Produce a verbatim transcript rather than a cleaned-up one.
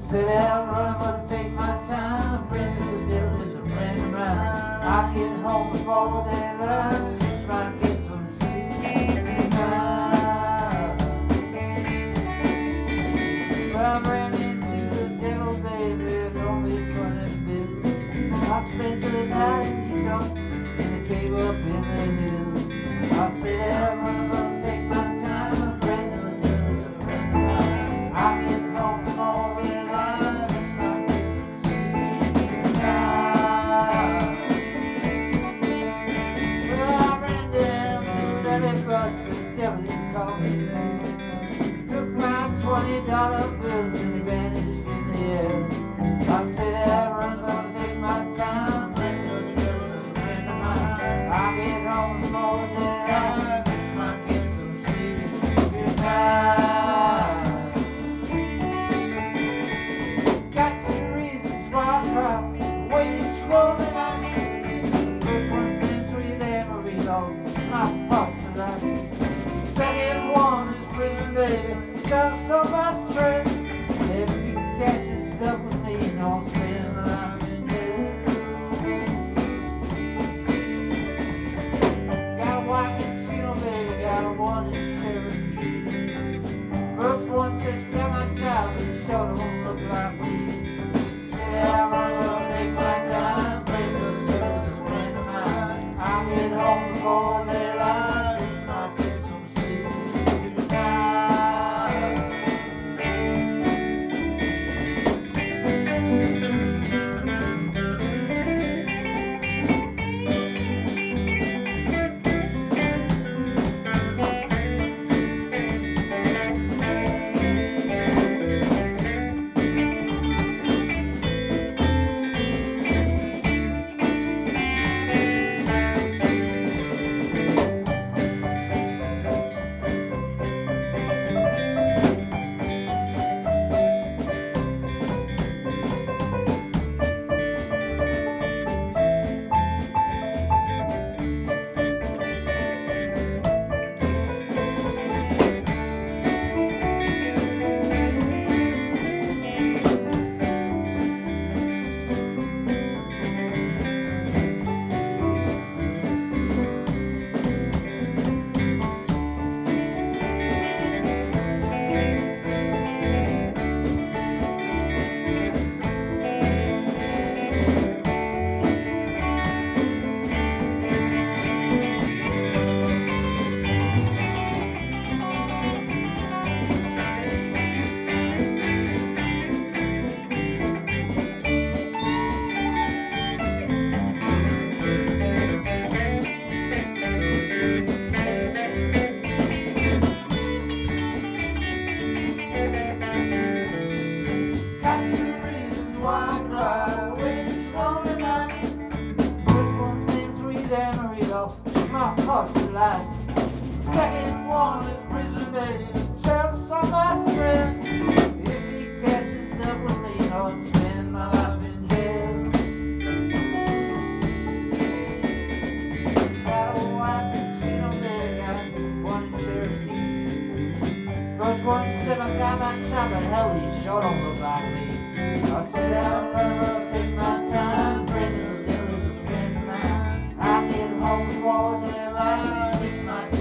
sit out running, but take my time. Friend of the devil is a friend of mine. I get home before daylight, just might get some sleep tonight. If I ran into the devil, baby, don't be turning bill. I spent the night in Utah in the cave up in the hills. I sit out running, but take my time. Friend of the devil is a friend of mine. I get home before daylight, just might get some sleep tonight. Well, I ran down to the levee, but the devil didn't call me back. Took my twenty dollar bills and he vanished in the air. I sit out running, but take my time. Friend of the devil is a friend of mine. I get home before daylight, just might get some sleep tonight. Got two reasons why I cry, waiting slowly night. First one seems sweet Amarillo, it's my pulse tonight. Second one is prison, baby, shows so much trick. If you catch yourself with me, don't spend the night in jail. Got a wife in Chino, baby, got a one in Cherokee. First one says she got my child, but she sure don't look like me. Sit down, run, run, take my time. Friend of the devil is a friend of mine. I'll get home before daylight, just might get some sleep tonight. My heart's alive. Second one is prison, baby, shows on my trail. If he catches up with me, I'll spend my life in jail. Got a wife in Chino, baby, got one in Cherokee. First one said I got my child, but hell, he sure don't look like me. I'll sit down, run, take my time. Friend of the devil is a friend of mine. I get home before daylight, this might